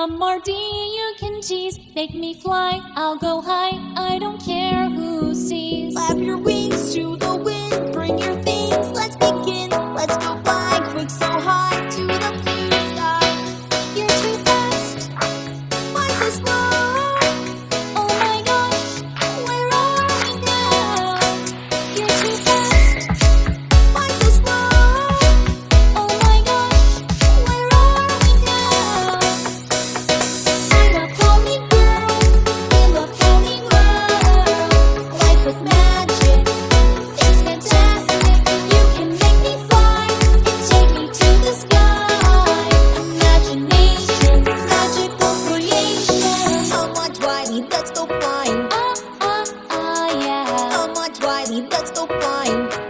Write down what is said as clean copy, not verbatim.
Come Marty, you can tease. Make me fly, I'll go high. I don't care who sees. Clap your wings to the wind. Bring your things, let's begin. Let's go fly quick so high to the blue sky. You're too fast, Why so slow? oh my gosh. Where are we now? You're too fast, Why so slow? oh my gosh. Where are we now? I'm a pony girl in the pony world. Life with magic, it's fantastic. You can make me fly and take me to the sky. Imagination, magical creation. Come on, Twilight, let's go flying. Yeah. Come on, Twilight, let's go flying.